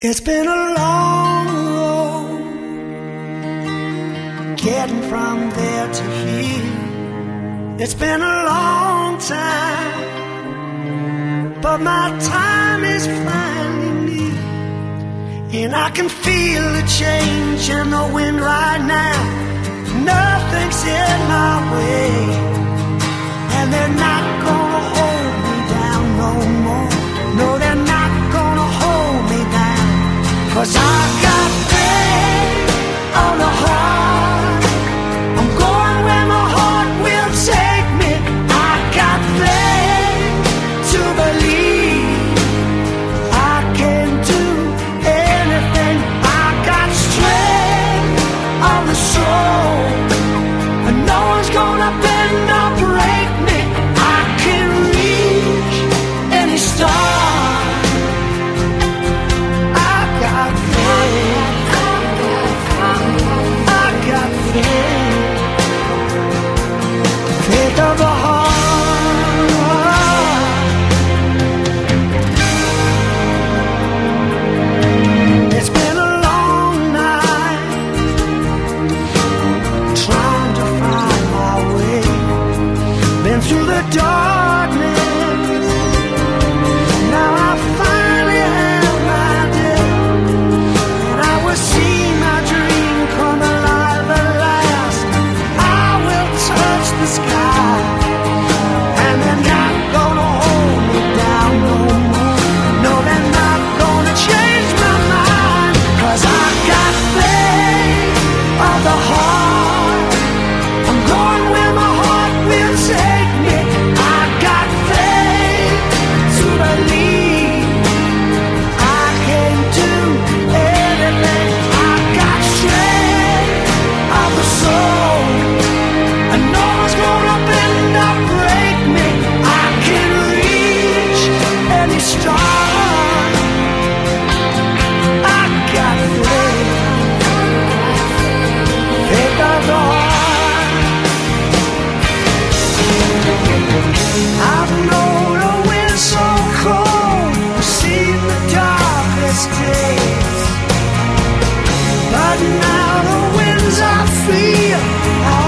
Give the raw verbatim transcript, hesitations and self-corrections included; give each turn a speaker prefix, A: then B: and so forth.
A: It's been a long road getting from there to here. It's been a long time, but my time is finally near. And I can feel the change in the wind right now. Nothing's in my way, and they're not gonna hold me down no more. No, they're not gonna hold me down, 'cause I got faith on the heart. I'm going where my heart will take me. I got faith to believe I can do anything. I got strength of the soul, and no one's gonna bend or break me. I can reach any star. Faith of the heart. It's been a long night trying to find my way. Been through the darkness, now I finally have my day, and I will see my dream come alive at last. I will touch the sky, and they're not gonna hold me down no more. No, they're not gonna change my mind, 'cause I got faith of the heart. I'm going where my heart will take me. I got faith to believe I can do anything. I got strength of the soul, and no one's gonna bend or break me. I can reach any star. I got faith, faith of the heart. I've known a wind so cold, seen the darkest days, but now the winds I feel, I